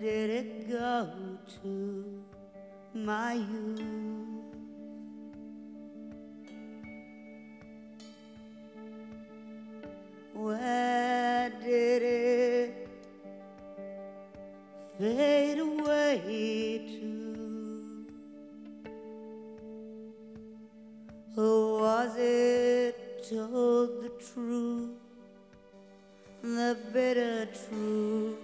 did it go to my youth? Where did it fade away to? Or was it told the truth, the bitter truth?